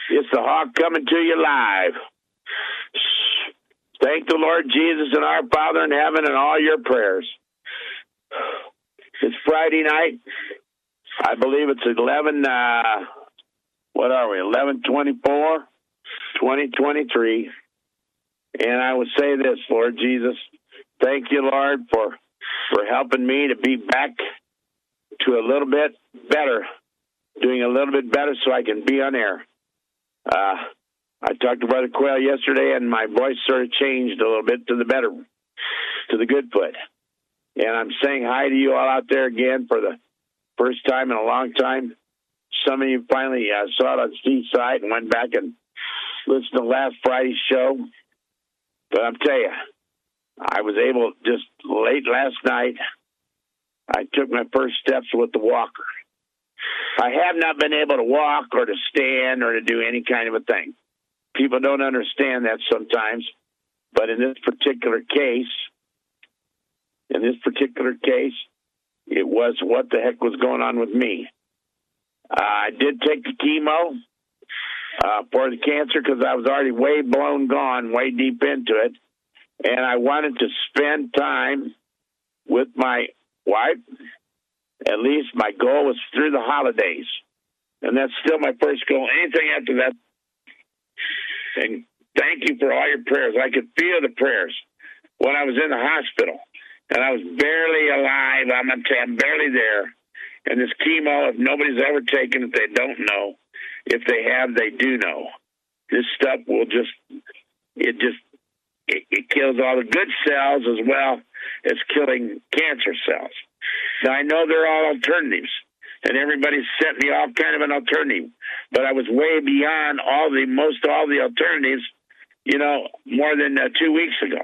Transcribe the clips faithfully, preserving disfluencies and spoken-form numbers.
It's the Hawk coming to you live. Thank the Lord Jesus and our Father in heaven and all your prayers. It's Friday night. I believe it's eleven, uh, what are we, eleven twenty-four, twenty twenty-three. And I would say this, Lord Jesus, thank you, Lord, for, for helping me to be back to a little bit better, doing a little bit better so I can be on air. Uh, I talked to Brother Quayle yesterday, and my voice sort of changed a little bit to the better, to the good foot. And I'm saying hi to you all out there again for the first time in a long time. Some of you finally uh, saw it on Steve's side and went back and listened to last Friday's show. But I'm telling you, I was able, just late last night, I took my first steps with the walker. I have not been able to walk or to stand or to do any kind of a thing. People don't understand that sometimes. But in this particular case, in this particular case, it was what the heck was going on with me. Uh, I did take the chemo uh, for the cancer because I was already way blown gone, way deep into it. And I wanted to spend time with my wife. At least my goal was through the holidays. And that's still my first goal. Anything after that. And thank you for all your prayers. I could feel the prayers when I was in the hospital. And I was barely alive. I'm going to say I'm barely there. And this chemo, if nobody's ever taken it, they don't know. If they have, they do know. This stuff will just, it just, it, it kills all the good cells as well as killing cancer cells. Now, I know they're all alternatives, and everybody's sent me all kind of an alternative, but I was way beyond all the, most all the alternatives, you know, more than uh, two weeks ago.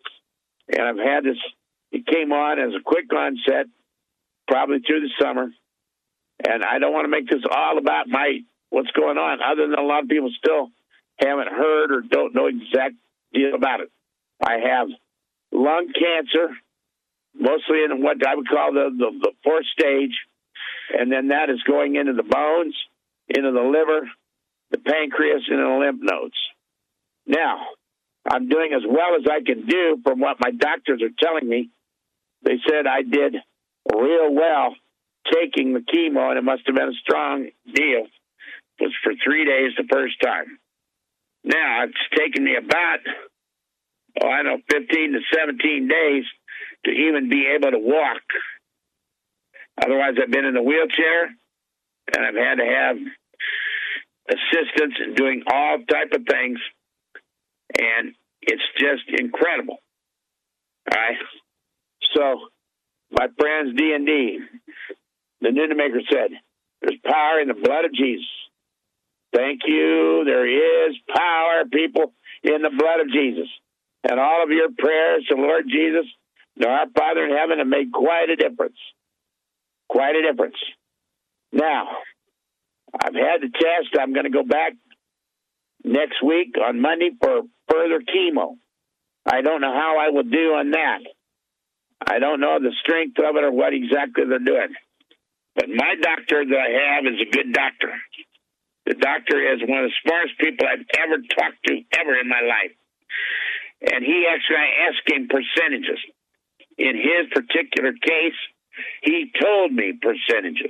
And I've had this, it came on as a quick onset, probably through the summer, and I don't want to make this all about my, what's going on, other than a lot of people still haven't heard or don't know exact deal about it. I have lung cancer, mostly in what I would call the, the, the fourth stage, and then that is going into the bones, into the liver, the pancreas, and the lymph nodes. Now, I'm doing as well as I can do from what my doctors are telling me. They said I did real well taking the chemo, and it must have been a strong deal. It was for three days the first time. Now, it's taken me about, oh, I don't know, fifteen to seventeen days to even be able to walk. Otherwise, I've been in a wheelchair, and I've had to have assistance in doing all type of things, and it's just incredible. All right? So, my friends, D and D, the Nunemaker said, there's power in the blood of Jesus. Thank you. There is power, people, in the blood of Jesus. And all of your prayers to Lord Jesus, to our Father in heaven, have made quite a difference. Quite a difference. Now, I've had the test. I'm going to go back next week on Monday for further chemo. I don't know how I will do on that. I don't know the strength of it or what exactly they're doing. But my doctor that I have is a good doctor. The doctor is one of the smartest people I've ever talked to ever in my life. And he actually, I asked him percentages. In his particular case, he told me percentages.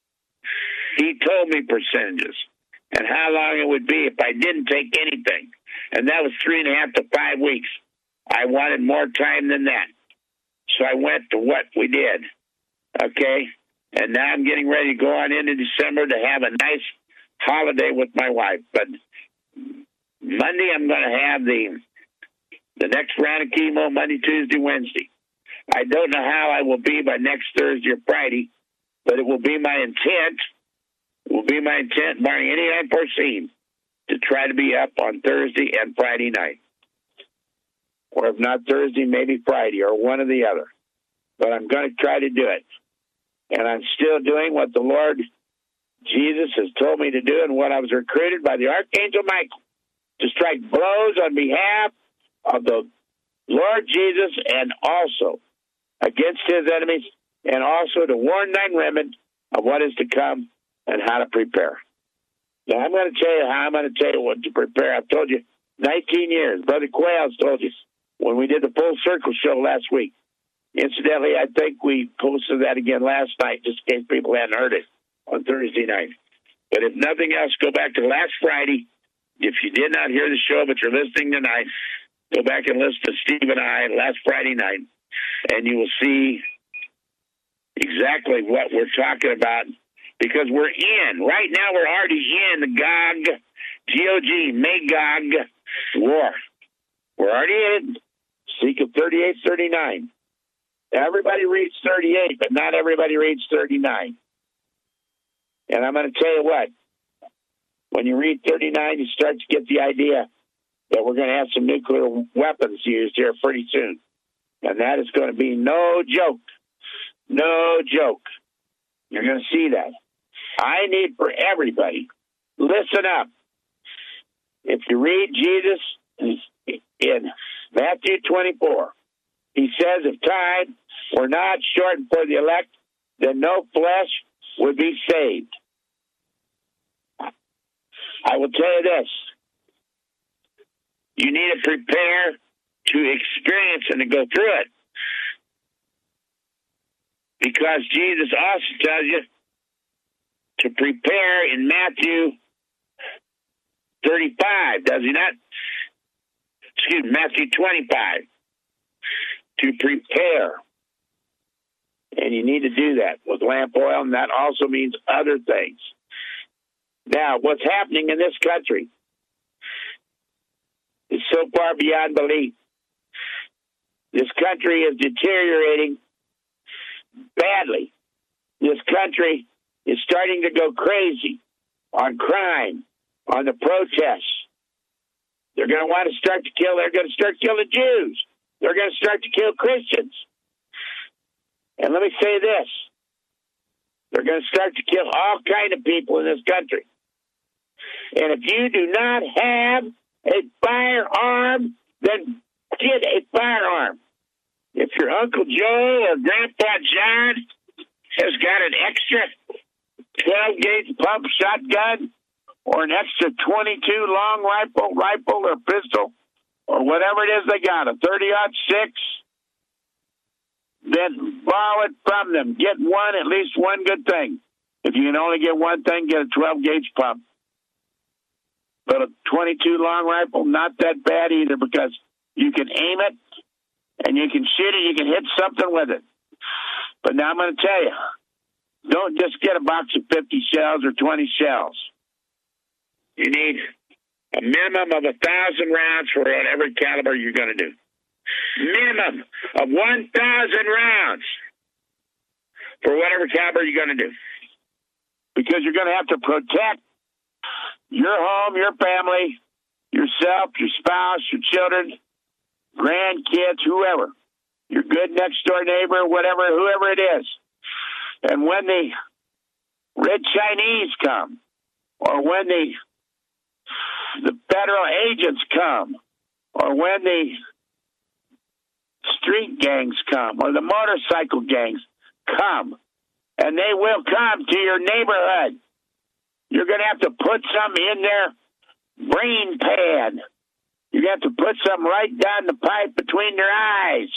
He told me percentages and how long it would be if I didn't take anything. And that was three and a half to five weeks. I wanted more time than that. So I went to what we did. Okay? And now I'm getting ready to go on into December to have a nice holiday with my wife. But Monday I'm going to have the the next round of chemo, Monday, Tuesday, Wednesday. I don't know how I will be by next Thursday or Friday, but it will be my intent, it will be my intent, barring any unforeseen, to try to be up on Thursday and Friday night. Or if not Thursday, maybe Friday, or one or the other. But I'm going to try to do it. And I'm still doing what the Lord Jesus has told me to do and what I was recruited by the Archangel Michael to strike blows on behalf of the Lord Jesus and also against his enemies, and also to warn thine women of what is to come and how to prepare. Now, I'm going to tell you how I'm going to tell you what to prepare. I've told you nineteen years. Brother Quayle's told you when we did the Full Circle show last week. Incidentally, I think we posted that again last night, just in case people hadn't heard it on Thursday night. But if nothing else, go back to last Friday. If you did not hear the show, but you're listening tonight, go back and listen to Steve and I last Friday night, and you will see exactly what we're talking about, because we're in. Right now, we're already in the Gog, G O G, Magog war. We're already in Ezekiel thirty-eight, thirty-nine. Everybody reads thirty-eight, but not everybody reads thirty-nine. And I'm going to tell you what. When you read thirty-nine, you start to get the idea that we're going to have some nuclear weapons used here pretty soon. And that is going to be no joke. No joke. You're going to see that. I need for everybody, listen up. If you read Jesus in Matthew twenty-four, he says, if time were not shortened for the elect, then no flesh would be saved. I will tell you this. You need to prepare to experience and to go through it. Because Jesus also tells you to prepare in Matthew thirty-five, does he not? Excuse me, Matthew twenty-five. To prepare. And you need to do that with lamp oil, and that also means other things. Now, what's happening in this country is so far beyond belief. This country is deteriorating badly. This country is starting to go crazy on crime, on the protests. They're going to want to start to kill, they're going to start killing Jews. They're going to start to kill Christians. And let me say this. They're going to start to kill all kinds of people in this country. And if you do not have a firearm, then get a firearm. If your Uncle Joe or Grandpa John has got an extra twelve gauge pump shotgun or an extra twenty-two long rifle, rifle or pistol or whatever it is they got, a thirty aught six, then borrow it from them. Get one, at least one good thing. If you can only get one thing, get a twelve gauge pump. But a twenty-two long rifle, not that bad either, because you can aim it and you can shoot it, you can hit something with it. But now I'm going to tell you, don't just get a box of fifty shells or twenty shells. You need a minimum of a thousand rounds for whatever caliber you're going to do. Minimum of one thousand rounds for whatever caliber you're going to do. Because you're going to have to protect your home, your family, yourself, your spouse, your children, grandkids, whoever, your good next door neighbor, whatever, whoever it is. And when the red Chinese come, or when the the federal agents come, or when the street gangs come, or the motorcycle gangs come, and they will come to your neighborhood, you're going to have to put some in their brain pad. You're going to have to put some right down the pipe between their eyes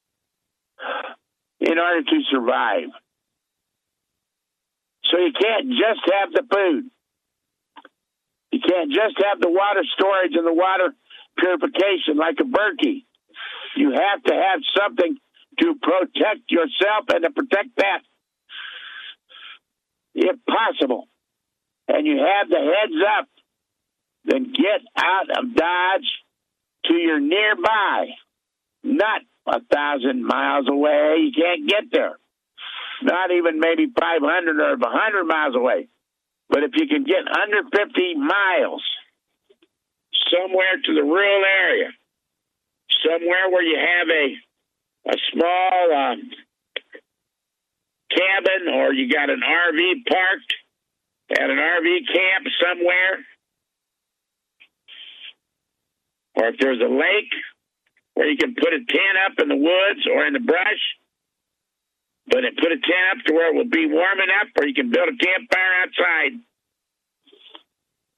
in order to survive. So you can't just have the food. You can't just have the water storage and the water purification like a Berkey. You have to have something to protect yourself and to protect that, if possible. And you have the heads up, then get out of Dodge to your nearby, not a thousand miles away. You can't get there. Not even maybe five hundred or one hundred miles away. But if you can get under fifty miles, somewhere to the rural area, somewhere where you have a a small um, cabin, or you got an R V parked at an R V camp somewhere, or if there's a lake where you can put a tent up in the woods or in the brush, but it put a tent up to where it will be warm enough, or you can build a campfire outside.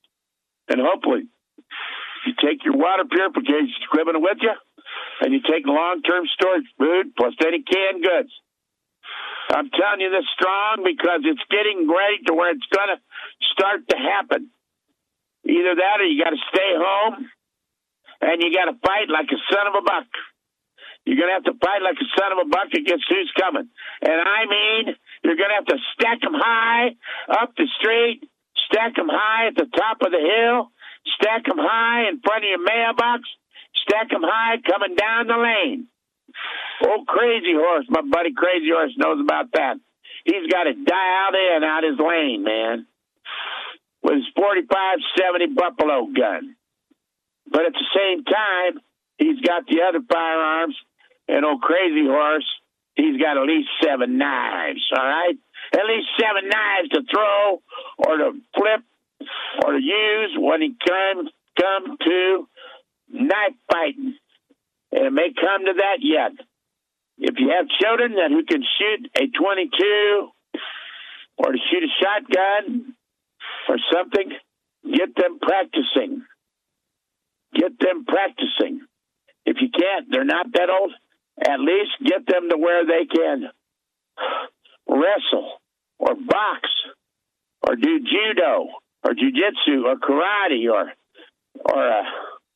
And hopefully, you take your water purification equipment with you, and you take long-term storage food plus any canned goods. I'm telling you this strong because it's getting ready to where it's going to start to happen. Either that or you got to stay home, and you got to fight like a son of a buck. You're going to have to fight like a son of a buck against who's coming. And I mean, you're going to have to stack them high up the street, stack them high at the top of the hill, stack them high in front of your mailbox, stack them high coming down the lane. Old Crazy Horse, my buddy Crazy Horse knows about that. He's got it dialed in out his lane, man, with his forty-five seventy Buffalo gun. But at the same time, he's got the other firearms, and old Crazy Horse, he's got at least seven knives, all right? At least seven knives to throw or to flip or to use when he comes come to knife fighting. And it may come to that yet. If you have children that who can shoot a twenty-two or to shoot a shotgun or something, get them practicing. Get them practicing. If you can't, they're not that old, at least get them to where they can wrestle or box or do judo or jiu-jitsu or karate or or uh,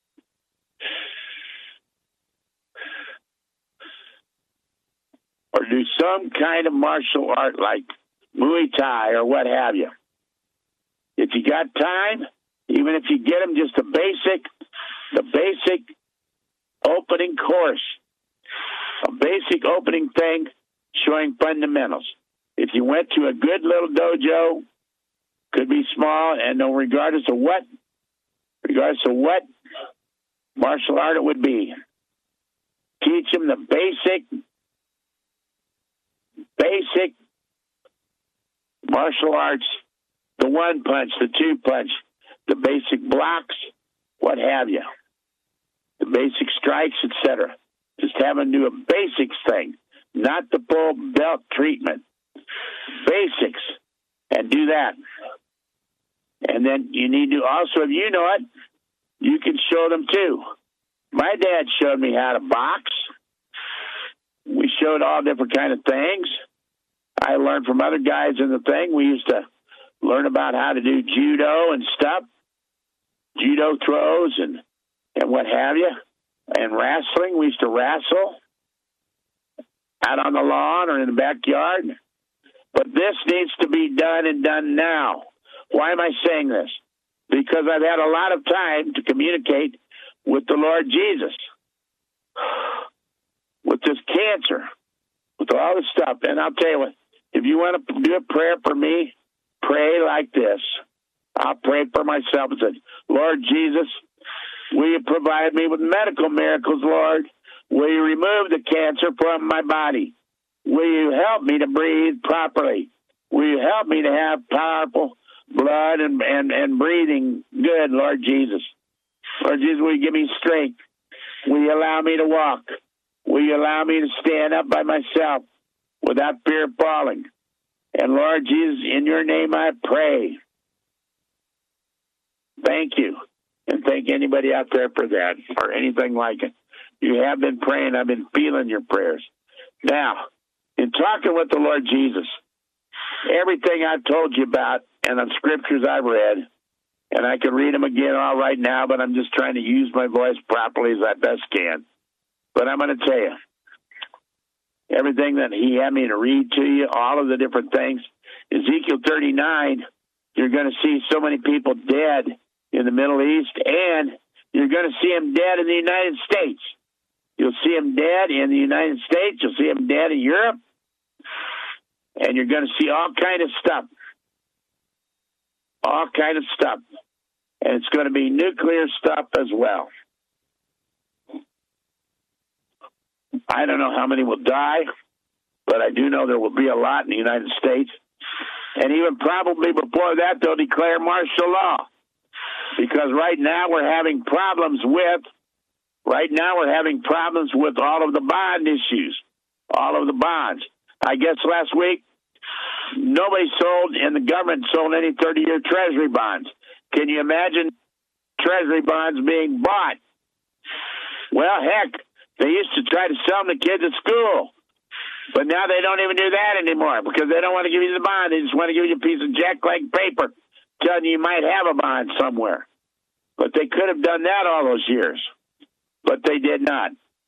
or do some kind of martial art like Muay Thai or what have you. If you got time, even if you get them just a basic, the basic opening course, a basic opening thing showing fundamentals. If you went to a good little dojo, could be small, and no, regardless of what, regardless of what martial art it would be, teach them the basic, basic martial arts, the one punch, the two punch, the basic blocks, what have you, the basic strikes, et cetera. Just have them do a basics thing, not the full belt treatment. Basics, and do that. And then you need to also, if you know it, you can show them too. My dad showed me how to box. We showed all different kind of things. I learned from other guys in the thing. We used to learn about how to do judo and stuff, judo throws and, and what have you. And wrestling, we used to wrestle out on the lawn or in the backyard. But this needs to be done and done now. Why am I saying this? Because I've had a lot of time to communicate with the Lord Jesus, with this cancer, with all this stuff. And I'll tell you what, if you want to do a prayer for me, pray like this. I'll pray for myself and say, Lord Jesus, will you provide me with medical miracles, Lord? Will you remove the cancer from my body? Will you help me to breathe properly? Will you help me to have powerful blood and, and, and breathing good, Lord Jesus? Lord Jesus, will you give me strength? Will you allow me to walk? Will you allow me to stand up by myself without fear of falling? And Lord Jesus, in your name I pray. Thank you. And thank anybody out there for that or anything like it. You have been praying. I've been feeling your prayers. Now, in talking with the Lord Jesus, everything I've told you about and the scriptures I've read, and I can read them again all right now, but I'm just trying to use my voice properly as I best can. But I'm going to tell you, everything that he had me to read to you, all of the different things, Ezekiel thirty-nine, you're going to see so many people dead in the Middle East, and you're going to see them dead in the United States. You'll see them dead in the United States. You'll see them dead in Europe. And you're going to see all kind of stuff. All kind of stuff. And it's going to be nuclear stuff as well. I don't know how many will die, but I do know there will be a lot in the United States. And even probably before that, they'll declare martial law. Because right now we're having problems with, right now we're having problems with all of the bond issues, all of the bonds. I guess last week, nobody sold, and the government sold any thirty-year Treasury bonds. Can you imagine treasury bonds being bought. Well, heck, they used to try to sell them to kids at school. But now they don't even do that anymore because they don't want to give you the bond. They just want to give you a piece of jackleg paper telling you you might have a bond somewhere. But they could have done that all those years. But they did not.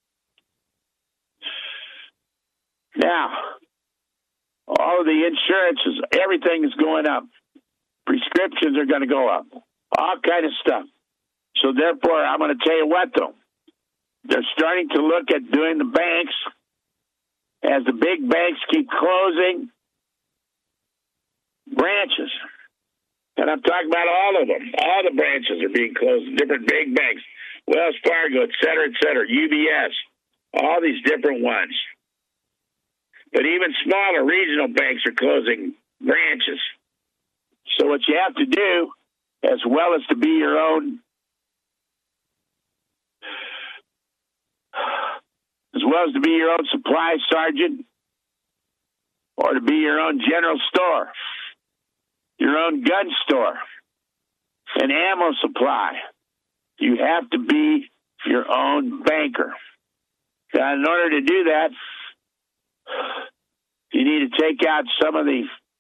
Now, all of the insurances, everything is going up. Prescriptions are going to go up. All kind of stuff. So therefore, I'm going to tell you what, though. They're starting to look at doing the banks. As the big banks keep closing branches. And I'm talking about all of them. All the branches are being closed. Different big banks. Wells Fargo, et cetera, et cetera. U B S. All these different ones. But even smaller regional banks are closing branches. So what you have to do, as well as to be your own, as well as to be your own supply sergeant, or to be your own general store, your own gun store, an ammo supply, you have to be your own banker. Now, in order to do that, you need to take out some of the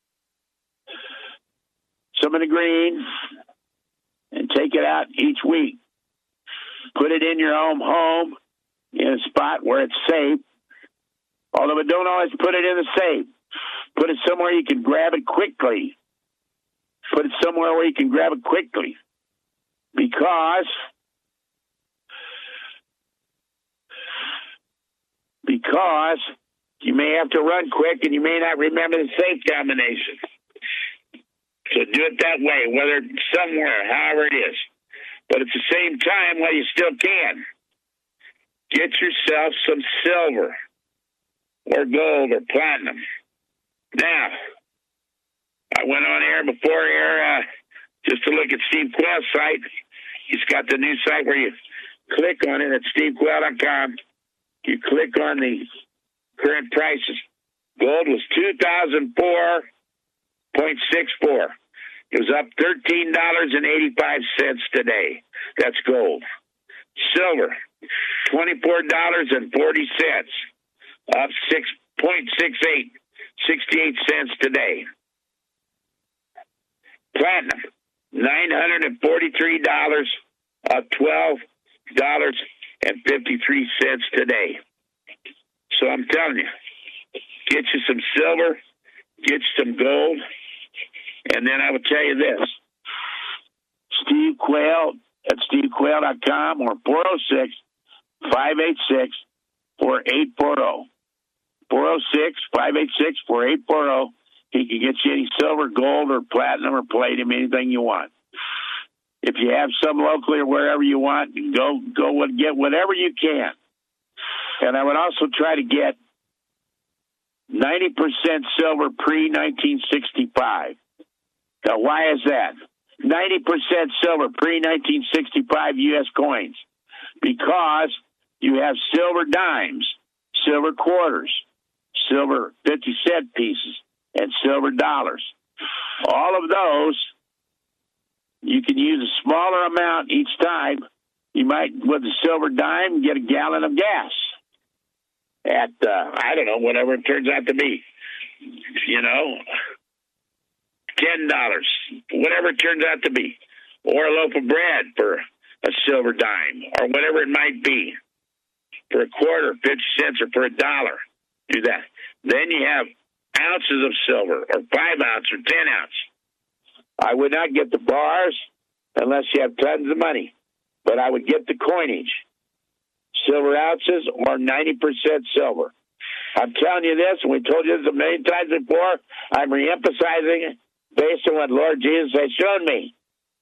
some of the green and take it out each week. Put it in your own home in a spot where it's safe. Although don't always put it in the safe. Put it somewhere you can grab it quickly. Put it somewhere where you can grab it quickly. Because because you may have to run quick and you may not remember the safe combination. So do it that way, whether somewhere, however it is. But at the same time, while you still can, get yourself some silver or gold or platinum. Now, I went on air before air uh, just to look at Steve Quayle's site. He's got the new site where you click on it at steve quayle dot com. You click on the current prices. Gold was two thousand four point six four. It was up thirteen dollars and eighty-five cents today. That's gold. Silver, twenty-four dollars and forty cents, up six point six eight, sixty-eight cents today. Platinum, nine hundred forty-three dollars, up twelve dollars and fifty-three cents today. So I'm telling you, get you some silver, get you some gold, and then I will tell you this. Steve Quayle at steve quayle dot com or four oh six, five eight six, four eight four oh. four oh six, five eight six, four eight four oh. He can get you any silver, gold, or platinum, or palladium, anything you want. If you have some locally or wherever you want, go go and get whatever you can. And I would also try to get ninety percent silver pre nineteen sixty-five. Now, why is that? ninety percent silver pre nineteen sixty-five U S coins. Because you have silver dimes, silver quarters, silver fifty cent pieces, and silver dollars. All of those, you can use a smaller amount each time. You might, with a silver dime, get a gallon of gas at, uh, I don't know, whatever it turns out to be. You know, ten dollars, whatever it turns out to be. Or a loaf of bread for a silver dime, or whatever it might be. For a quarter, fifty cents, or for a dollar. Do that. Then you have ounces of silver, or five ounce, or ten ounce. I would not get the bars unless you have tons of money. But I would get the coinage. Silver ounces or ninety percent silver. I'm telling you this, and we told you this a million times before. I'm reemphasizing it based on what Lord Jesus has shown me.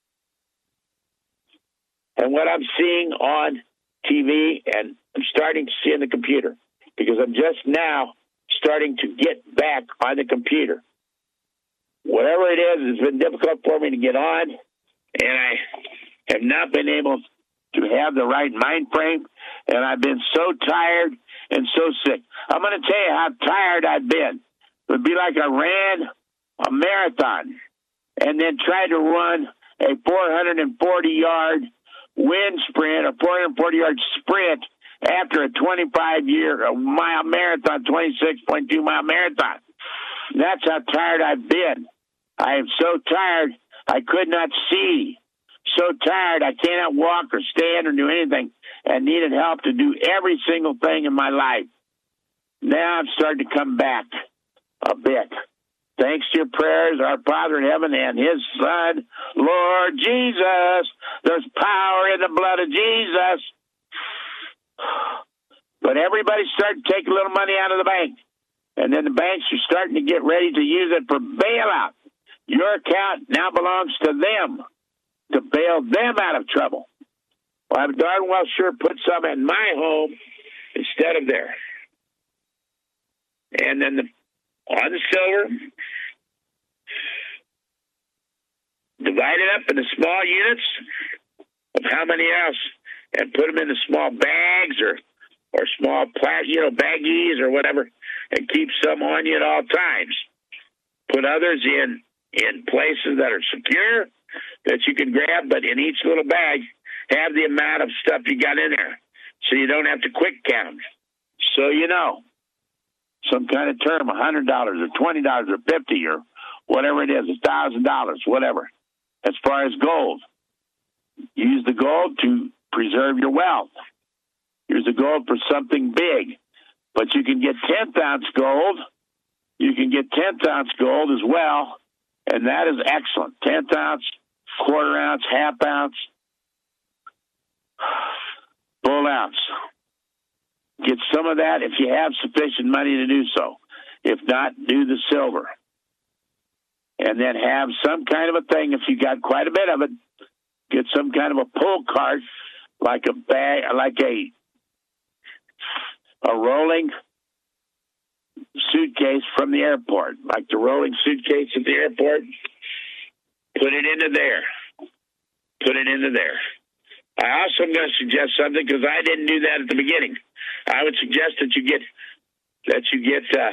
And what I'm seeing on T V, and I'm starting to see in the computer. Because I'm just now starting to get back on the computer. Whatever it is, it's been difficult for me to get on, and I have not been able to have the right mind frame, and I've been so tired and so sick. I'm going to tell you how tired I've been. It would be like I ran a marathon and then tried to run a four hundred forty yard wind sprint or four hundred forty yard sprint after a twenty-five year a mile marathon, twenty-six point two mile marathon. That's how tired I've been. I am so tired I could not see. So tired I cannot walk or stand or do anything, and needed help to do every single thing in my life. Now I'm starting to come back a bit. Thanks to your prayers, our Father in heaven and his Son, Lord Jesus. There's power in the blood of Jesus. But everybody's starting to take a little money out of the bank. And then the banks are starting to get ready to use it for bailout. Your account now belongs to them to bail them out of trouble. Well, I'm darn well sure put some in my home instead of theirs. And then the, on the silver, divide it up into small units of how many else, and put them into small bags or or small, you know, baggies or whatever, and keep some on you at all times. Put others in in places that are secure that you can grab, but in each little bag, have the amount of stuff you got in there, so you don't have to quick count. So you know, some kind of term, one hundred dollars or twenty dollars or fifty dollars or whatever it is, one thousand dollars, whatever. As far as gold, use the gold to preserve your wealth. Use the gold for something big. But you can get tenth ounce gold. You can get tenth ounce gold as well, and that is excellent. tenth ounce, quarter ounce, half ounce, full ounce. Get some of that if you have sufficient money to do so. If not, do the silver. And then have some kind of a thing, if you got quite a bit of it, get some kind of a pull cart, like a bag, like a a rolling suitcase from the airport, like the rolling suitcase at the airport. Put it into there. Put it into there. I also am going to suggest something, because I didn't do that at the beginning. I would suggest that you get that you get uh,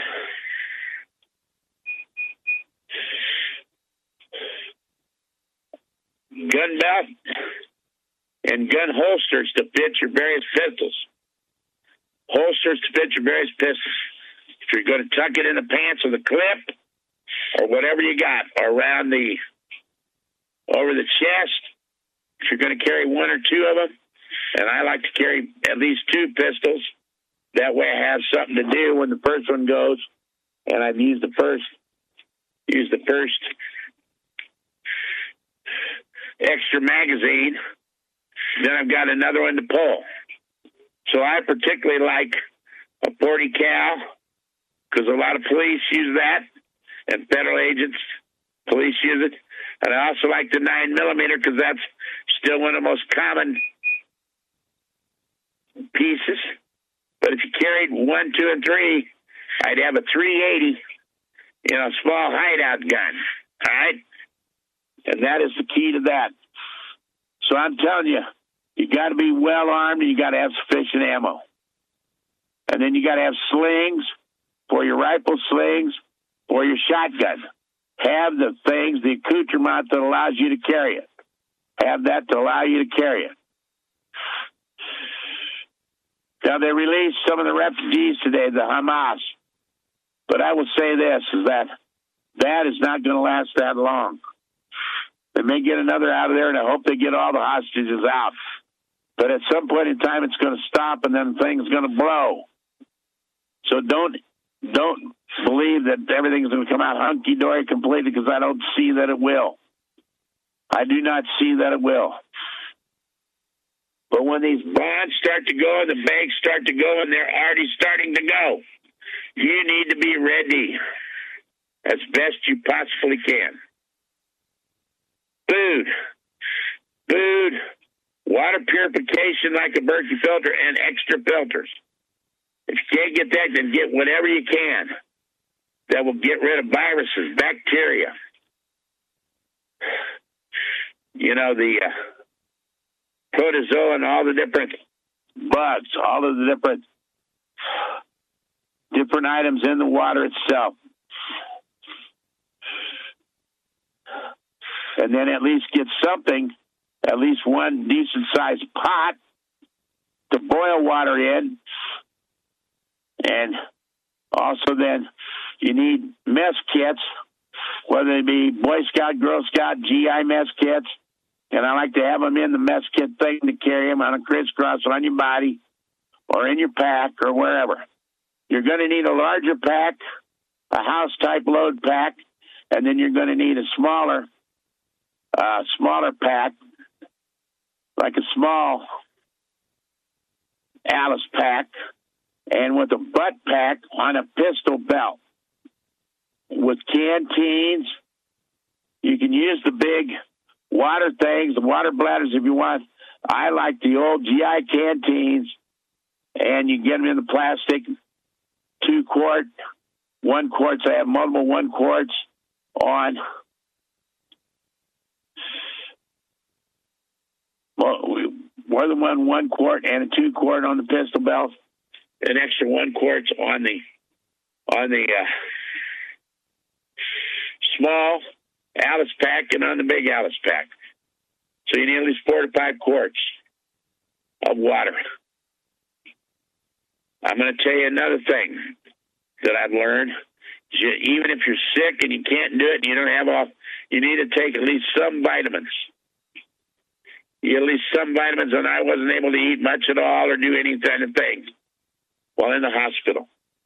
gun belt and gun holsters to fit your various pistols. Holsters to fit your various pistols. If you're going to tuck it in the pants or the clip or whatever you got around the over the chest, if you're going to carry one or two of them, and I like to carry at least two pistols. That way I have something to do when the first one goes, and I've used the first, used the first extra magazine. Then I've got another one to pull. So I particularly like a forty cal, because a lot of police use that, and federal agents, police use it. And I also like the nine millimeter, because that's still one of the most common pieces. But if you carried one, two, and three, I'd have a three eighty, you know, small hideout gun. All right? And that is the key to that. So I'm telling you, you got to be well armed, and you got to have sufficient ammo. And then you got to have slings for your rifle, slings for your shotgun. Have the things, the accoutrement that allows you to carry it. Have that to allow you to carry it. Now, they released some of the refugees today, the Hamas. But I will say this, is that that is not going to last that long. They may get another out of there, and I hope they get all the hostages out. But at some point in time, it's going to stop, and then things are going to blow. So don't don't believe that everything's going to come out hunky-dory completely, because I don't see that it will. I do not see that it will. But when these bonds start to go and the banks start to go, and they're already starting to go, you need to be ready as best you possibly can. Food. Food. Water purification like a Berkey filter, and extra filters. If you can't get that, then get whatever you can that will get rid of viruses, bacteria. You know, the uh, protozoa and all the different bugs, all of the different different items in the water itself. And then at least get something at least one decent-sized pot to boil water in. And also then you need mess kits, whether they be Boy Scout, Girl Scout, G I mess kits. And I like to have them in the mess kit thing to carry them on a crisscross on your body or in your pack or wherever. You're going to need a larger pack, a house-type load pack, and then you're going to need a smaller, uh, smaller pack, like a small Alice pack, and with a butt pack on a pistol belt. With canteens, you can use the big water things, the water bladders if you want. I like the old G I canteens, and you get them in the plastic, two quart, one quarts. I have multiple one quarts on. Well, more than one one quart and a two quart on the pistol belt. An extra one quarts on the on the uh, small Alice pack and on the big Alice pack. So you need at least four to five quarts of water. I'm going to tell you another thing that I've learned. Even if you're sick and you can't do it and you don't have all, you need to take at least some vitamins. You at least some vitamins, and I wasn't able to eat much at all or do any kind of thing while in the hospital.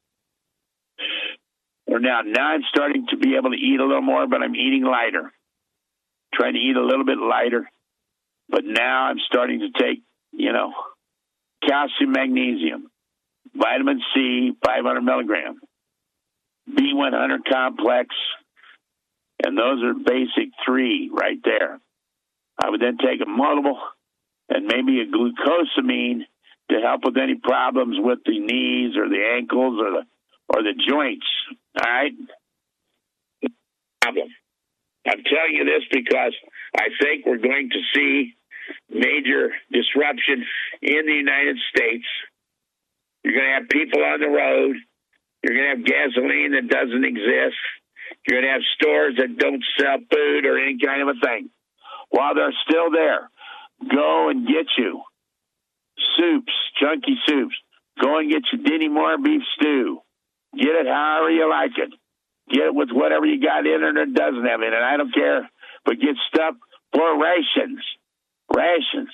Or now, now I'm starting to be able to eat a little more, but I'm eating lighter. Trying to eat a little bit lighter. But now I'm starting to take, you know, calcium, magnesium, vitamin C, five hundred milligrams, B one hundred complex, and those are basic three right there. I would then take a multiple and maybe a glucosamine to help with any problems with the knees or the ankles or the or the joints. All right? Problem. I'm telling you this because I think we're going to see major disruption in the United States. You're going to have people on the road. You're going to have gasoline that doesn't exist. You're going to have stores that don't sell food or any kind of a thing. While they're still there, go and get you soups, chunky soups. Go and get your Denny Moore beef stew. Get it however you like it. Get it with whatever you got in it or doesn't have in it. I don't care. But get stuff for rations. Rations.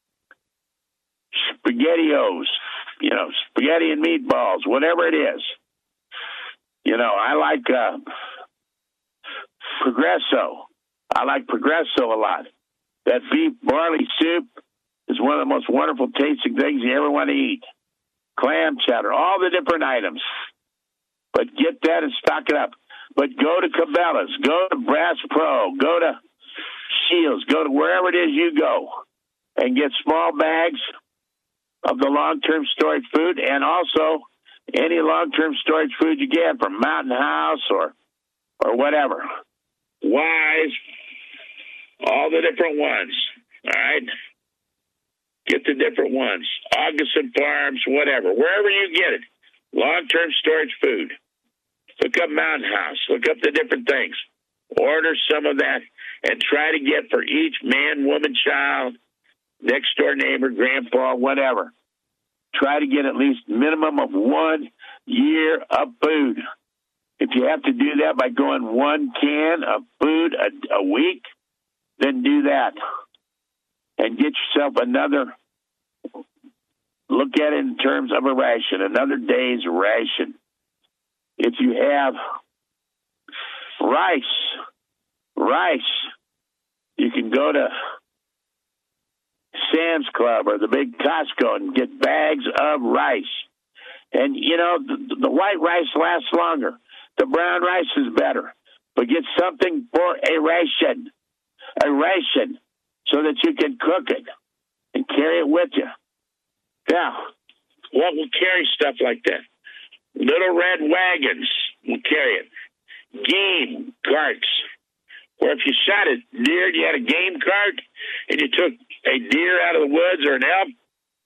SpaghettiOs. You know, spaghetti and meatballs. Whatever it is. You know, I like uh, Progresso. I like Progresso a lot. That beef barley soup is one of the most wonderful tasting things you ever want to eat. Clam chowder, all the different items. But get that and stock it up. But go to Cabela's, go to Bass Pro, go to Shields, go to wherever it is you go and get small bags of the long-term storage food and also any long-term storage food you get from Mountain House or or whatever. Wise, all the different ones, all right? Get the different ones. Augustin Farms, whatever. Wherever you get it. Long-term storage food. Look up Mountain House. Look up the different things. Order some of that and try to get for each man, woman, child, next-door neighbor, grandpa, whatever. Try to get at least minimum of one year of food. If you have to do that by going one can of food a, a week, then do that. And get yourself another, look at it in terms of a ration, another day's ration. If you have rice, rice, you can go to Sam's Club or the big Costco and get bags of rice. And, you know, the, the white rice lasts longer. The brown rice is better. But get something for a ration, a ration, so that you can cook it and carry it with you. Now, what will carry stuff like that? Little red wagons will carry it. Game carts, where if you shot a deer and you had a game cart and you took a deer out of the woods or an elk,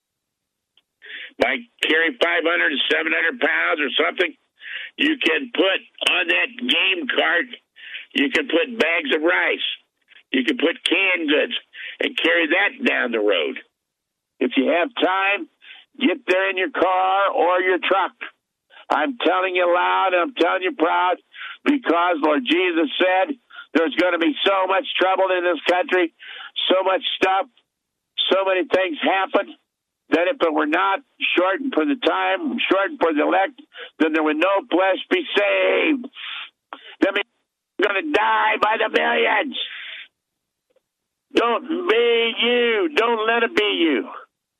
might carry five hundred to seven hundred pounds or something, you can put on that game cart, you can put bags of rice. You can put canned goods. and carry that down the road. If you have time, get there in your car or your truck. I'm telling you loud and I'm telling you proud because Lord Jesus said there's going to be so much trouble in this country, so much stuff, so many things happen that if it were not shortened for the time, shortened for the elect, then there would no flesh be saved. That means we're going to die by the millions. Don't be you. Don't let it be you.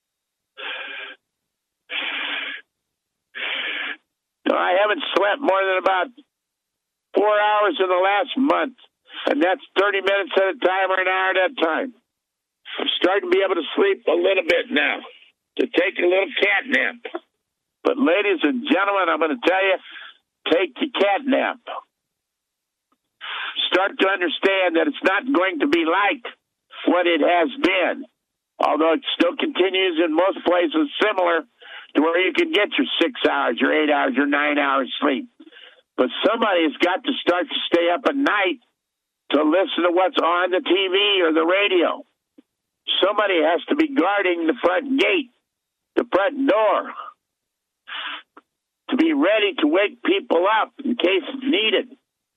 No, I haven't slept more than about four hours in the last month, and that's thirty minutes at a time or an hour at a time. I'm starting to be able to sleep a little bit now, to take a little cat nap. But ladies and gentlemen, I'm going to tell you, take the cat nap. Start to understand that it's not going to be like what it has been, although it still continues in most places similar to where you can get your six hours, your eight hours, your nine hours sleep. But somebody has got to start to stay up at night to listen to what's on the T V or the radio. Somebody has to be guarding the front gate, the front door, to be ready to wake people up in case it's needed.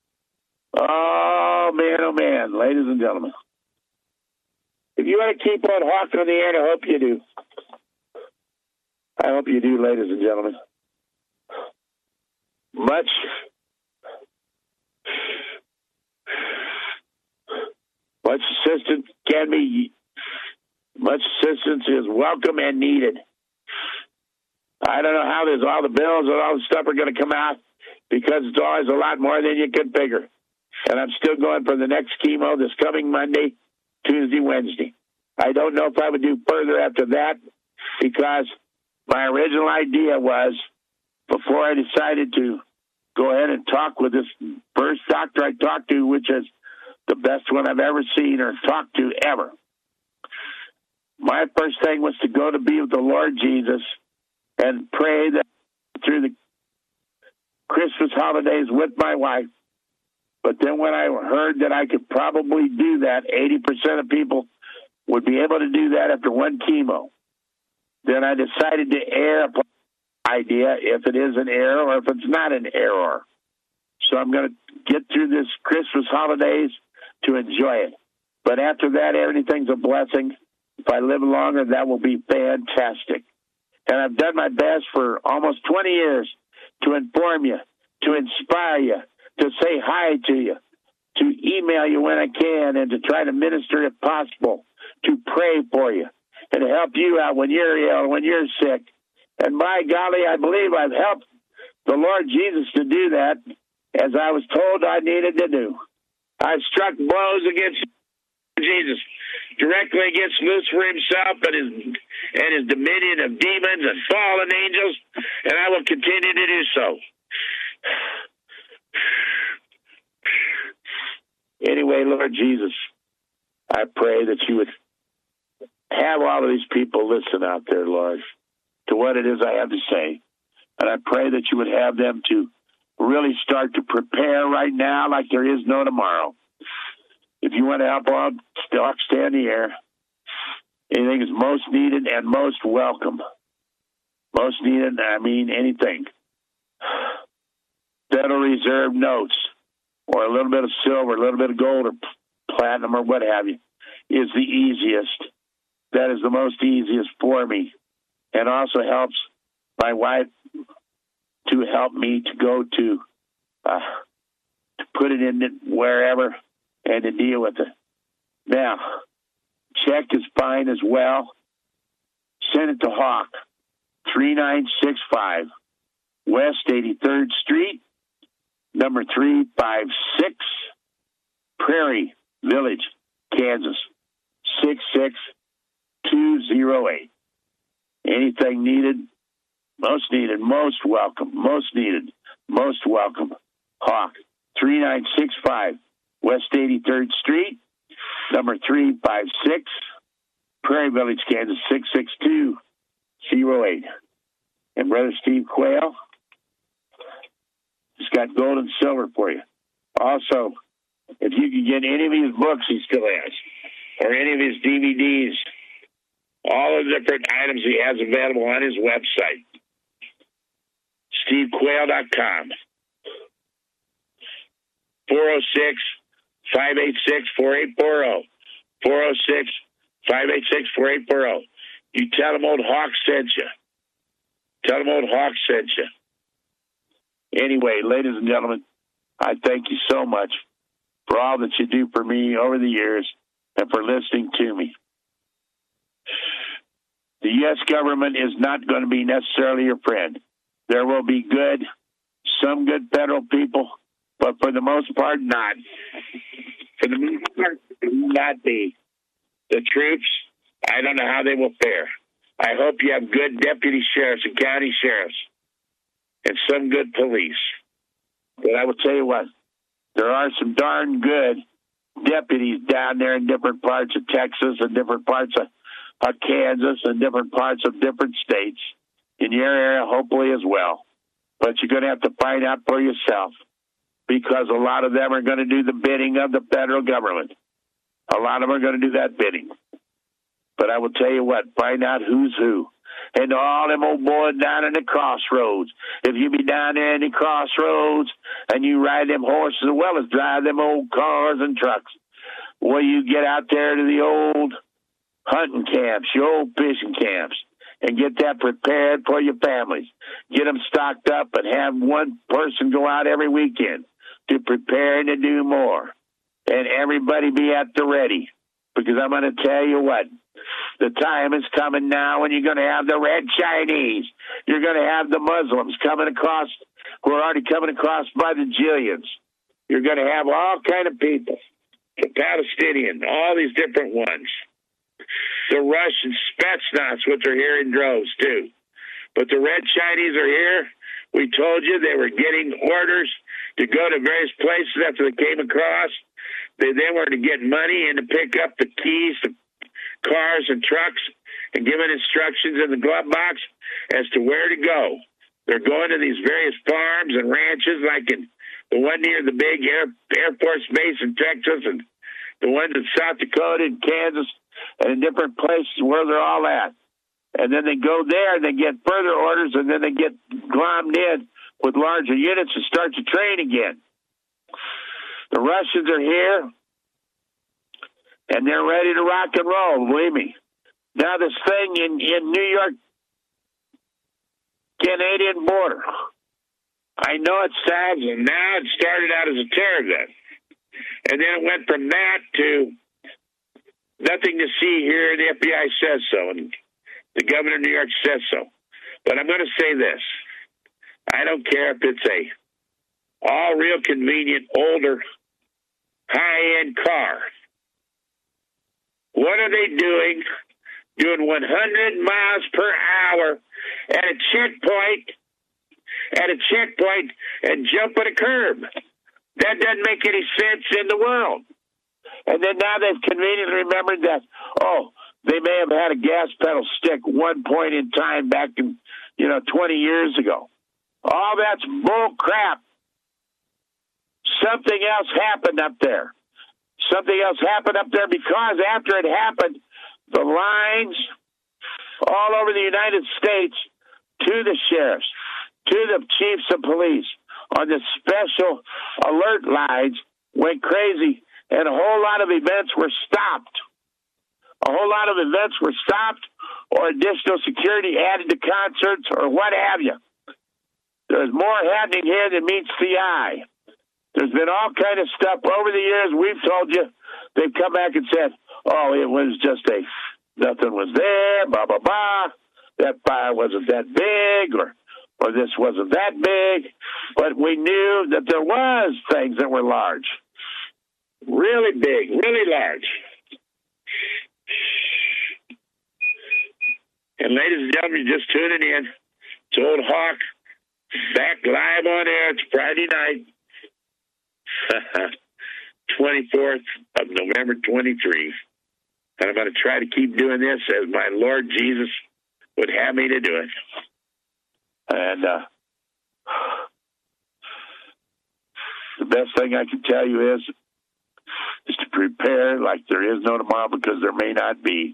Oh, man, oh, man, ladies and gentlemen. If you want to keep on Hawk on the air, I hope you do. I hope you do, ladies and gentlemen. Much, much assistance can be, much assistance is welcome and needed. I don't know how there's all the bills and all the stuff are going to come out because it's always a lot more than you can figure. And I'm still going for the next chemo this coming Monday, Tuesday, Wednesday. I don't know if I would do further after that because my original idea was, before I decided to go ahead and talk with this first doctor I talked to, which is the best one I've ever seen or talked to ever, my first thing was to go to be with the Lord Jesus and pray that through the Christmas holidays with my wife. But then when I heard that I could probably do that, eighty percent of people would be able to do that after one chemo, then I decided to err upon the idea if it is an error or if it's not an error. So I'm going to get through this Christmas holidays to enjoy it. But after that, everything's a blessing. If I live longer, that will be fantastic. And I've done my best for almost twenty years to inform you, to inspire you, to say hi to you, to email you when I can, and to try to minister if possible, to pray for you, and to help you out when you're ill, when you're sick. And by golly, I believe I've helped the Lord Jesus to do that as I was told I needed to do. I've struck blows against Jesus, directly against Lucifer himself and his, and his dominion of demons and fallen angels, and I will continue to do so. Anyway, Lord Jesus, I pray that you would have all of these people listen out there, Lord, to what it is I have to say. And I pray that you would have them to really start to prepare right now like there is no tomorrow. If you want to help out, still stay in the air. Anything is most needed and most welcome. Most needed, I mean anything. Federal Reserve notes, or a little bit of silver, a little bit of gold, or platinum, or what have you, is the easiest. That is the most easiest for me. And also helps my wife to help me to go to, uh, to put it in wherever and to deal with it. Now, check is fine as well. Send it to Hawk, three nine six five, West eighty-third Street, number three five six, Prairie Village, Kansas, six six two zero eight. Anything needed, most needed, most welcome, most needed, most welcome. Hawk, three nine six five, West eighty-third Street, number three five six, Prairie Village, Kansas, six six two zero eight. And Brother Steve Quayle has got gold and silver for you. Also, if you can get any of his books, he still has. or any of his D V Ds, all the different items he has available on his website, steve quayle dot com. four oh six, five eight six, four eight four oh. four oh six, five eight six, four eight four oh. You tell them old Hawk sent you. Tell them old Hawk sent you. Anyway, ladies and gentlemen, I thank you so much for all that you do for me over the years and for listening to me. The U S government is not going to be necessarily your friend. There will be good, some good federal people, but for the most part, not. For the most part, it will not be. The troops, I don't know how they will fare. I hope you have good deputy sheriffs and county sheriffs and some good police. But I will tell you what, there are some darn good deputies down there in different parts of Texas and different parts of, of Kansas and different parts of different states, in your area hopefully as well. But you're going to have to find out for yourself, because a lot of them are going to do the bidding of the federal government. A lot of them are going to do that bidding. But I will tell you what, find out who's who. And all them old boys down in the crossroads. If you be down there in the crossroads and you ride them horses as well as drive them old cars and trucks, well, you get out there to the old hunting camps, your old fishing camps, and get that prepared for your families. Get them stocked up and have one person go out every weekend to prepare and to do more. And everybody be at the ready. Because I'm going to tell you what, the time is coming now when you're going to have the red Chinese. You're going to have the Muslims coming across, who are already coming across by the jillions. You're going to have all kind of people, the Palestinian, all these different ones. The Russian Spetsnaz, which are here in droves too. But the red Chinese are here. We told you they were getting orders to go to various places after they came across. They then were to get money and to pick up the keys to cars and trucks and given instructions in the glove box as to where to go. They're going to these various farms and ranches, like in the one near the big Air, Air Force base in Texas, and the ones in South Dakota and Kansas, and in different places where they're all at. And then they go there and they get further orders, and then they get glommed in with larger units and start to train again. The Russians are here, and they're ready to rock and roll, believe me. Now this thing in, in New York, Canadian border, I know it sounds, and now it started out as a terror gun. And then it went from that to nothing to see here, the F B I says so, and the governor of New York says so. But I'm going to say this. I don't care if it's a all real convenient, older, high-end car. What are they doing? Doing one hundred miles per hour at a checkpoint, at a checkpoint, and jumping a curb. That doesn't make any sense in the world. And then now they've conveniently remembered that, oh, they may have had a gas pedal stick one point in time back in, you know, twenty years ago. All that's bull crap. Something else happened up there. Something else happened up there because after it happened, the lines all over the United States to the sheriffs, to the chiefs of police on the special alert lines went crazy, and a whole lot of events were stopped. A whole lot of events were stopped, or additional security added to concerts, or what have you. There's more happening here than meets the eye. There's been all kind of stuff over the years. We've told you. They've come back and said, oh, it was just a, nothing was there, blah, blah, blah. That fire wasn't that big, or, or this wasn't that big. But we knew that there was things that were large. Really big, really large. And ladies and gentlemen, just tuning in. It's Old Hawk, back live on air. It's Friday night. twenty-fourth of November twenty-three. And I'm going to try to keep doing this as my Lord Jesus would have me to do it. And uh, the best thing I can tell you is is to prepare like there is no tomorrow, because there may not be.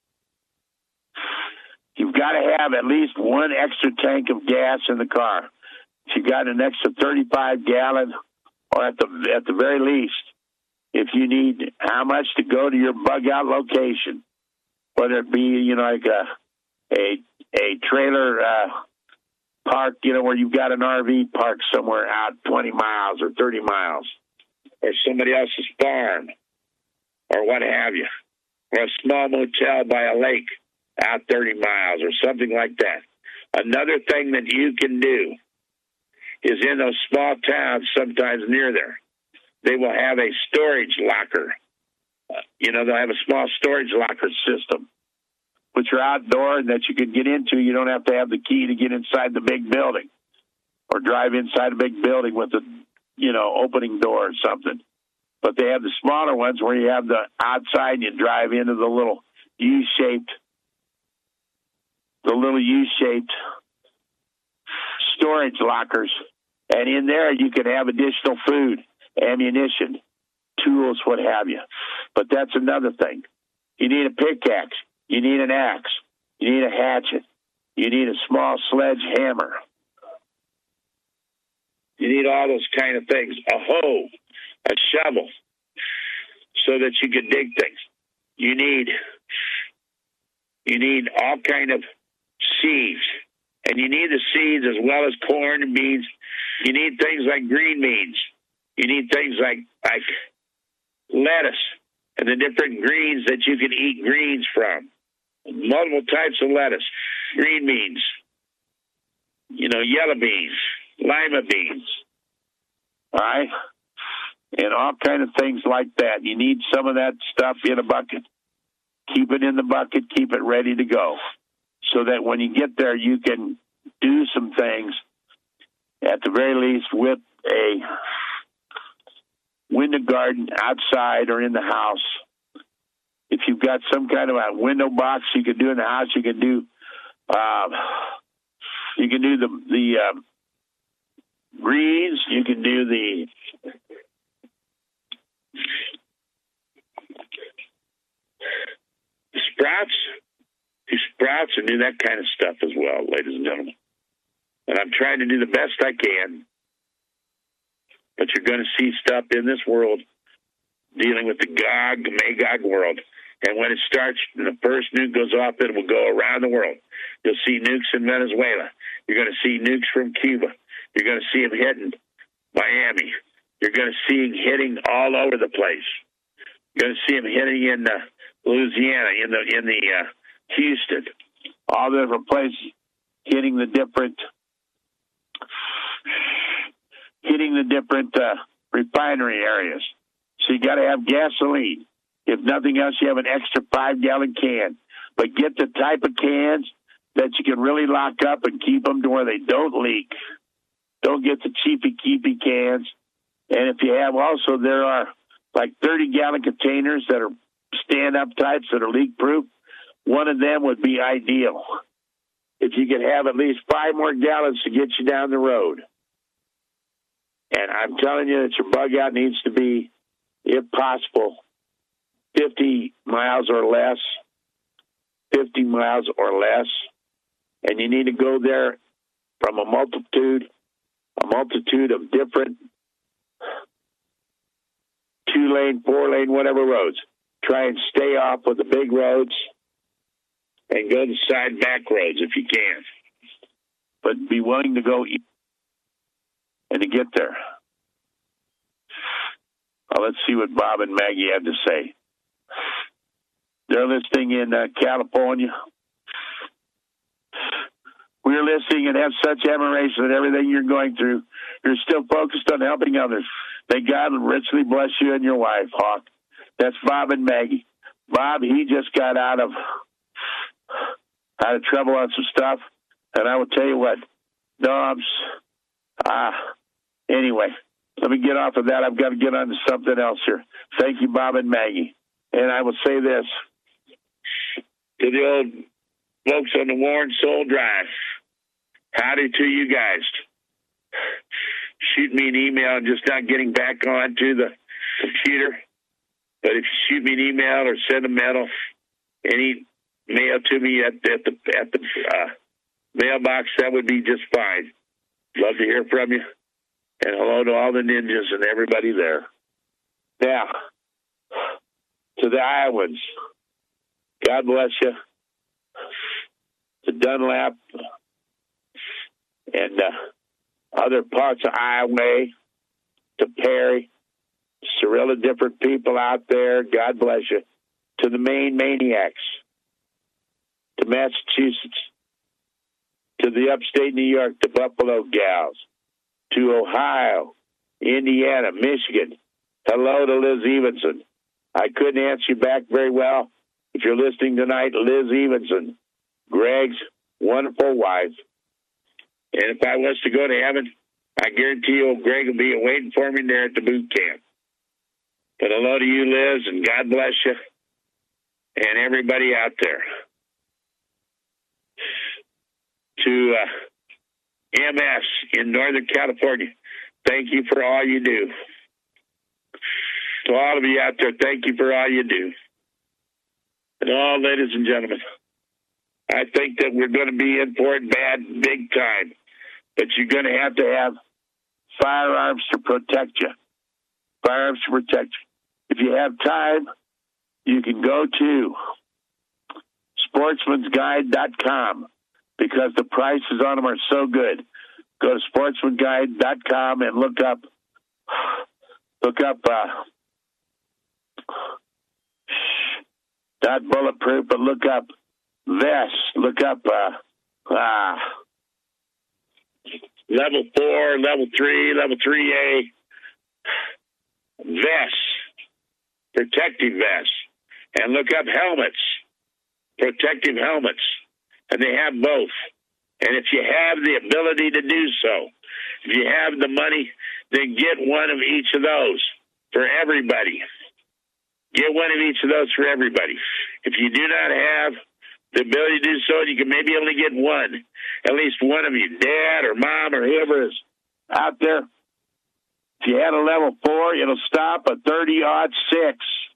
You've got to have at least one extra tank of gas in the car. If you got an extra thirty-five gallon, or at the at the very least, if you need how much to go to your bug out location, whether it be, you know, like a a, a trailer uh, park, you know, where you've got an R V park somewhere out twenty miles or thirty miles, or somebody else's farm, or what have you, or a small motel by a lake out thirty miles or something like that. Another thing that you can do is in those small towns, sometimes near there, they will have a storage locker. Uh, you know, they'll have a small storage locker system, which are outdoor and that you can get into. You don't have to have the key to get inside the big building or drive inside a big building with a, you know, opening door or something. But they have the smaller ones where you have the outside and you drive into the little U-shaped the little U-shaped storage lockers. And in there, you can have additional food, ammunition, tools, what have you. But that's another thing. You need a pickaxe. You need an axe. You need a hatchet. You need a small sledgehammer. You need all those kind of things. A hoe, a shovel, so that you can dig things. You need, you need all kind of seeds, and you need the seeds as well as corn and beans. You need things like green beans. You need things like like lettuce and the different greens that you can eat greens from. Multiple types of lettuce, green beans, you know, yellow beans, lima beans, all right, and all kind of things like that. You need some of that stuff in a bucket. Keep it in the bucket. Keep it ready to go, so that when you get there, you can do some things, at the very least, with a window garden outside or in the house. If you've got some kind of a window box you can do in the house, you can do uh, you can do the the uh, greens, you can do the sprouts. Do sprouts and do that kind of stuff as well, ladies and gentlemen. And I'm trying to do the best I can. But you're going to see stuff in this world dealing with the Gog, Magog world. And when it starts, and the first nuke goes off, it will go around the world. You'll see nukes in Venezuela. You're going to see nukes from Cuba. You're going to see them hitting Miami. You're going to see them hitting all over the place. You're going to see them hitting in uh, Louisiana, in the in the uh, Houston, all the different places, hitting the different, hitting the different uh, refinery areas. So you got to have gasoline. If nothing else, you have an extra five-gallon can. But get the type of cans that you can really lock up and keep them to where they don't leak. Don't get the cheapy-keepy cans. And if you have also, there are like thirty-gallon containers that are stand-up types that are leak-proof. One of them would be ideal. If you could have at least five more gallons to get you down the road. And I'm telling you that your bug out needs to be, if possible, fifty miles or less, fifty miles or less. And you need to go there from a multitude, a multitude of different two-lane, four-lane, whatever roads. Try and stay off of the big roads and go to side back roads if you can. But be willing to go and to get there. Well, let's see what Bob and Maggie had to say. They're listening in uh, California. We're listening and have such admiration at everything you're going through. You're still focused on helping others. May God richly bless you and your wife, Hawk. That's Bob and Maggie. Bob, he just got out of out of trouble on some stuff, and I will tell you what, Dobbs. Ah, anyway, let me get off of that. I've got to get on to something else here. Thank you, Bob and Maggie. And I will say this to the old folks on the Warren Soul Drive. Howdy to you guys. Shoot me an email. I'm just not getting back onto the computer. But if you shoot me an email or send a medal, any mail to me at, at the at the uh, mailbox, that would be just fine. Love to hear from you. And hello to all the ninjas and everybody there. Now, to the Iowans, God bless you. To Dunlap and uh, other parts of Iowa, to Perry, Cirilla, different people out there, God bless you. To the Maine maniacs, to Massachusetts, to the upstate New York, the Buffalo gals, to Ohio, Indiana, Michigan. Hello to Liz Evenson. I couldn't answer you back very well. If you're listening tonight, Liz Evenson, Greg's wonderful wife. And if I was to go to heaven, I guarantee you Greg will be waiting for me there at the boot camp. But hello to you, Liz, and God bless you and everybody out there. To uh, M S in Northern California, thank you for all you do. To all of you out there, thank you for all you do. And all, ladies and gentlemen, I think that we're going to be in for it bad, big time. But you're going to have to have firearms to protect you. Firearms to protect you. If you have time, you can go to sportsmans guide dot com because the prices on them are so good. Go to sportsman guide dot com and look up, look up, uh, not bulletproof, but look up vests. Look up, uh, uh, level four, level three, level three A vests, protective vests, and look up helmets, protective helmets, and they have both. And if you have the ability to do so, if you have the money, then get one of each of those for everybody. Get one of each of those for everybody. If you do not have the ability to do so, you can maybe only get one. At least one of you, dad or mom or whoever is out there. If you had a level four, it'll stop a thirty aught six.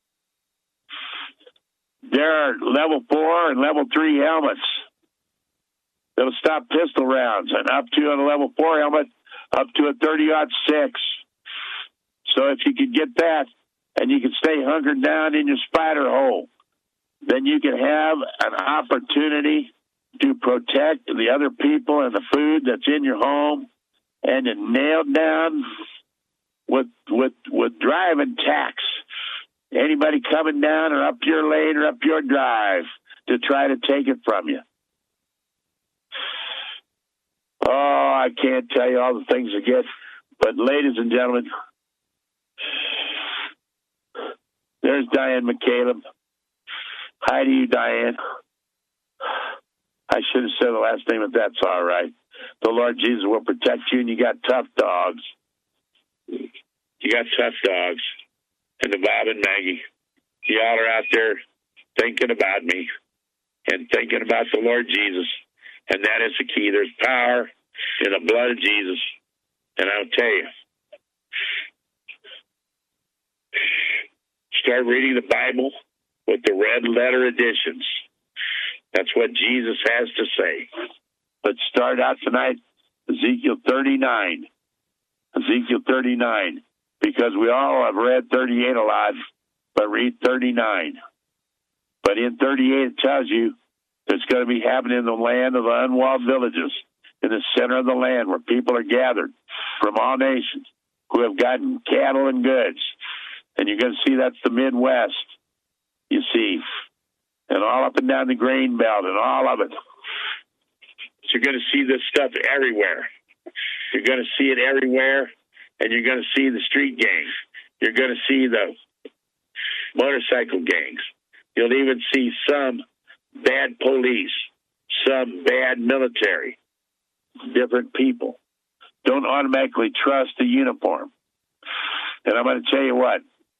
There are level four and level three helmets that'll stop pistol rounds, and up to on a level four helmet, up to a thirty aught six. So if you could get that, and you can stay hunkered down in your spider hole, then you can have an opportunity to protect the other people and the food that's in your home, and it nailed down with with with driving tax. Anybody coming down or up your lane or up your drive to try to take it from you. Oh, I can't tell you all the things I get, but ladies and gentlemen, there's Diane McCaleb. Hi to you, Diane. I should have said the last name, but that's all right. The Lord Jesus will protect you, and you got tough dogs. You got tough dogs. And the Bob and Maggie, y'all are out there thinking about me and thinking about the Lord Jesus. And that is the key. There's power in the blood of Jesus. And I'll tell you, start reading the Bible with the red letter editions. That's what Jesus has to say. Let's start out tonight, Ezekiel thirty-nine. Ezekiel thirty-nine. Because we all have read thirty-eight a lot, but read thirty-nine. But in thirty-eight, it tells you it's going to be happening in the land of the unwalled villages, in the center of the land where people are gathered from all nations who have gotten cattle and goods. And you're going to see that's the Midwest, you see, and all up and down the grain belt and all of it. So you're going to see this stuff everywhere. You're going to see it everywhere. And you're going to see the street gangs. You're going to see the motorcycle gangs. You'll even see some bad police, some bad military, different people. Don't automatically trust the uniform. And I'm going to tell you what,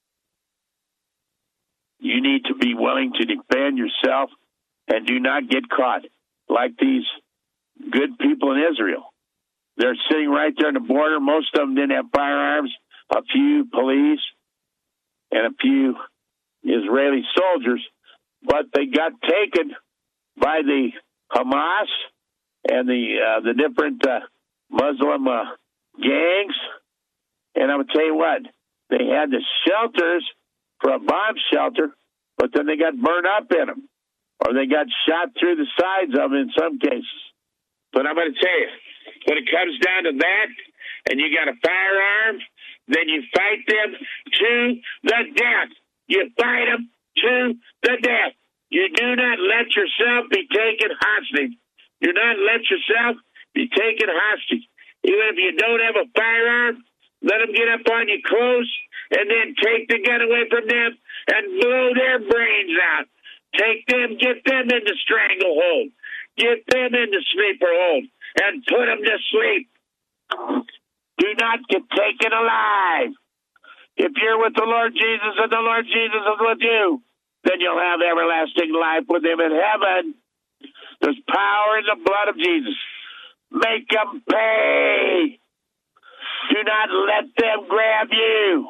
you need to be willing to defend yourself and do not get caught like these good people in Israel. They're sitting right there on the border. Most of them didn't have firearms. A few police and a few Israeli soldiers, but they got taken by the Hamas and the uh, the different uh, Muslim uh, gangs. And I'm going to tell you what, they had the shelters for a bomb shelter, but then they got burned up in them, or they got shot through the sides of them in some cases. But I'm going to tell you, when it comes down to that, and you got a firearm, then you fight them to the death. You fight them to the death. You do not let yourself be taken hostage. You do not let yourself be taken hostage. Even if you don't have a firearm, let them get up on you close and then take the gun away from them and blow their brains out. Take them, get them into stranglehold. Get them into sleeper hold and put them to sleep. Do not get taken alive. If you're with the Lord Jesus and the Lord Jesus is with you, then you'll have everlasting life with him in heaven. There's power in the blood of Jesus. Make them pay. Do not let them grab you.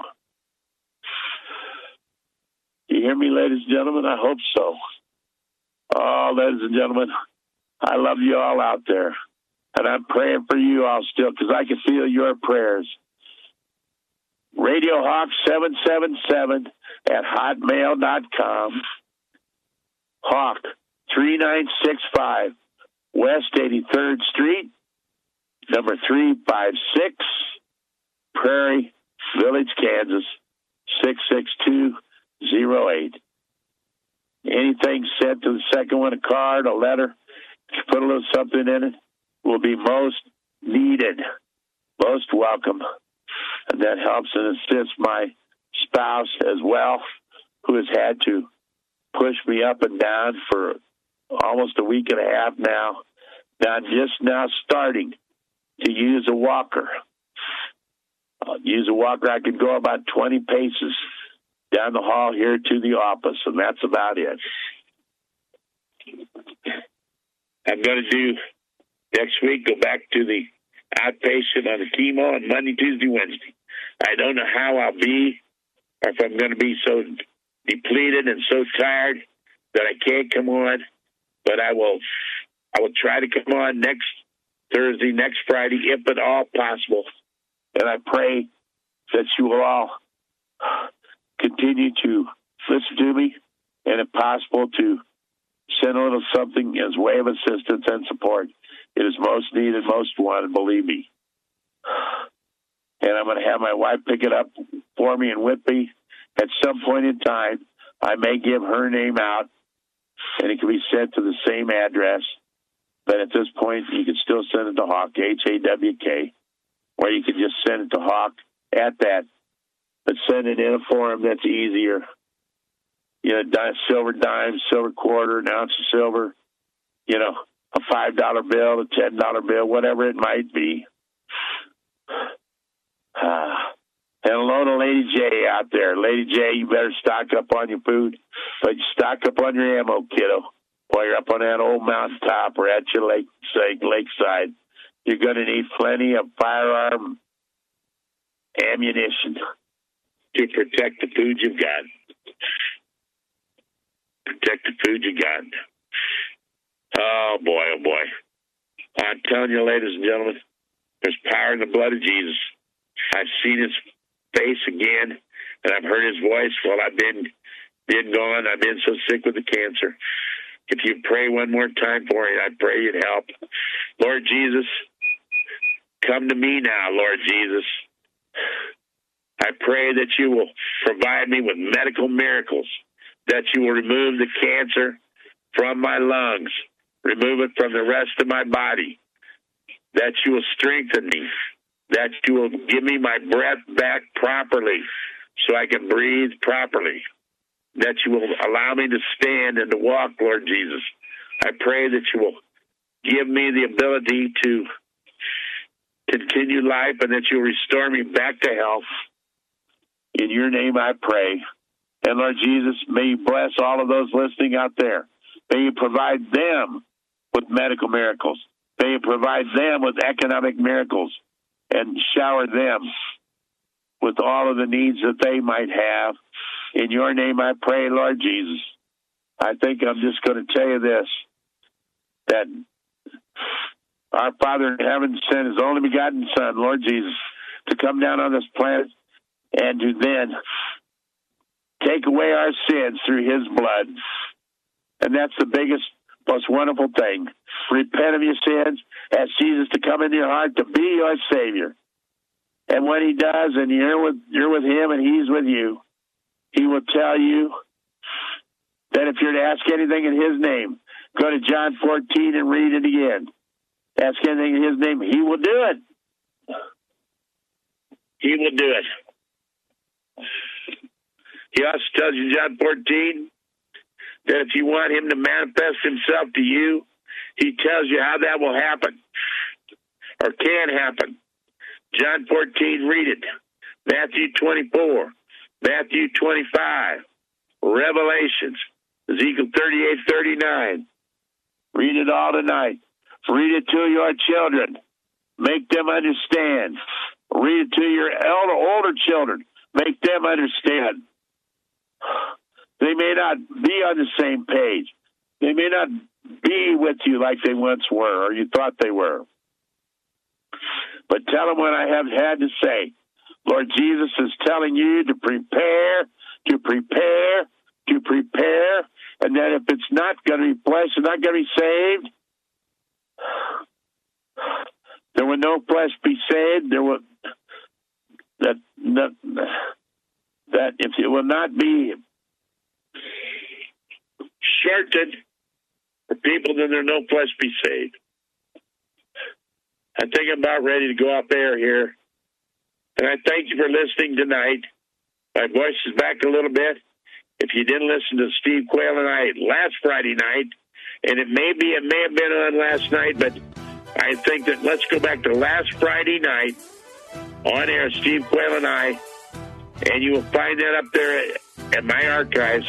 You hear me, ladies and gentlemen? I hope so. Oh, ladies and gentlemen, I love you all out there. And I'm praying for you all still because I can feel your prayers. Radio Hawk seven seven seven at hotmail dot com. Hawk three nine six five West eighty-third Street, number three five six, Prairie Village, Kansas, six six two zero eight. Anything sent to the second one, a card, a letter, put a little something in it, will be most needed, most welcome. And that helps and assists my spouse as well, who has had to push me up and down for almost a week and a half now. Now I'm just now starting to use a walker. I'll use a walker. I can go about twenty paces down the hall here to the office, and that's about it. I'm going to do next week, go back to the outpatient on the chemo on Monday, Tuesday, Wednesday. I don't know how I'll be, or if I'm going to be so depleted and so tired that I can't come on, but I will I will try to come on next Thursday, next Friday, if at all possible. And I pray that you will all continue to listen to me, and if possible, to send a little something as way of assistance and support. It is most needed, most wanted, believe me. And I'm going to have my wife pick it up for me and with me. At some point in time, I may give her name out, and it can be sent to the same address. But at this point, you can still send it to Hawk, H A W K, or you can just send it to Hawk at that. But send it in a form that's easier. You know, dime, silver dime, silver quarter, an ounce of silver, you know, a five dollar bill, a ten dollar bill, whatever it might be. Uh, and hello to Lady J out there. Lady J, you better stock up on your food, but you stock up on your ammo, kiddo, while you're up on that old mountaintop or at your lake, say, lakeside. You're going to need plenty of firearm ammunition to protect the food you've got. Protect the food you got. Oh, boy, oh, boy. I'm telling you, ladies and gentlemen, there's power in the blood of Jesus. I've seen his face again, and I've heard his voice while I've been, been gone. I've been so sick with the cancer. If you pray one more time for it, I pray you'd help. Lord Jesus, come to me now, Lord Jesus. I pray that you will provide me with medical miracles, that you will remove the cancer from my lungs, remove it from the rest of my body, that you will strengthen me, that you will give me my breath back properly so I can breathe properly, that you will allow me to stand and to walk, Lord Jesus. I pray that you will give me the ability to continue life and that you'll restore me back to health. In your name I pray. And Lord Jesus, may you bless all of those listening out there. May you provide them with medical miracles. May you provide them with economic miracles and shower them with all of the needs that they might have. In your name I pray, Lord Jesus. I think I'm just going to tell you this, that our Father in heaven sent his only begotten Son, Lord Jesus, to come down on this planet and to then take away our sins through his blood. And that's the biggest, most wonderful thing. Repent of your sins, ask Jesus to come into your heart to be your Savior. And when he does, and you're with, you're with him and he's with you, he will tell you that if you're to ask anything in his name, go to John fourteen and read it again. Ask anything in his name, he will do it. He will do it. He also tells you, John fourteen, that if you want him to manifest himself to you, he tells you how that will happen or can happen. John fourteen, read it. Matthew twenty-four, Matthew twenty-five, Revelations, Ezekiel thirty-eight, thirty-nine. Read it all tonight. Read it to your children. Make them understand. Read it to your elder, older children. Make them understand. They may not be on the same page. They may not be with you like they once were or you thought they were. But tell them what I have had to say. Lord Jesus is telling you to prepare, to prepare, to prepare, and that if it's not going to be flesh, it's not going to be saved, there will no flesh be saved. There will that that, that if it will not be shortened for people, then there will no flesh be saved. I think I'm about ready to go off air here. And I thank you for listening tonight. My voice is back a little bit. If you didn't listen to Steve Quayle and I last Friday night, and it may be, it may have been on last night, but I think that let's go back to last Friday night on air, Steve Quayle and I, and you will find that up there at, at my archives.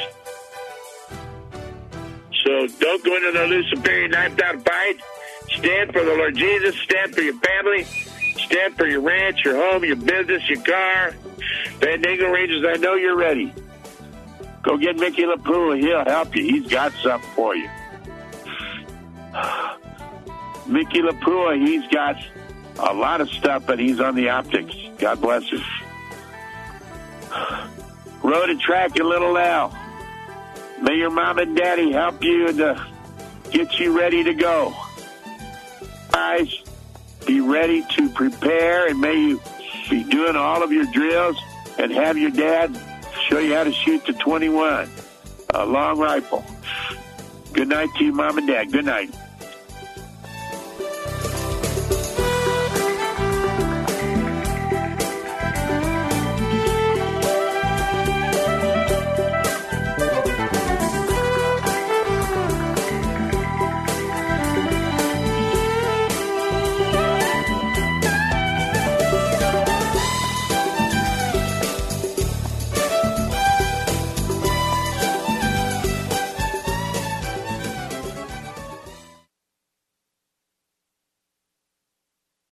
So don't go into the Luciferian knife down fight. Stand for the Lord Jesus. Stand for your family. Stand for your ranch, your home, your business, your car. Fandango Rangers, I know you're ready. Go get Mickey LaPua. He'll help you. He's got something for you. Mickey LaPua, he's got a lot of stuff, but he's on the optics. God bless him. Road and Track and Little Al. May your mom and daddy help you to get you ready to go. Guys, be ready to prepare, and may you be doing all of your drills and have your dad show you how to shoot the twenty-one, a long rifle. Good night to you, Mom and Dad. Good night.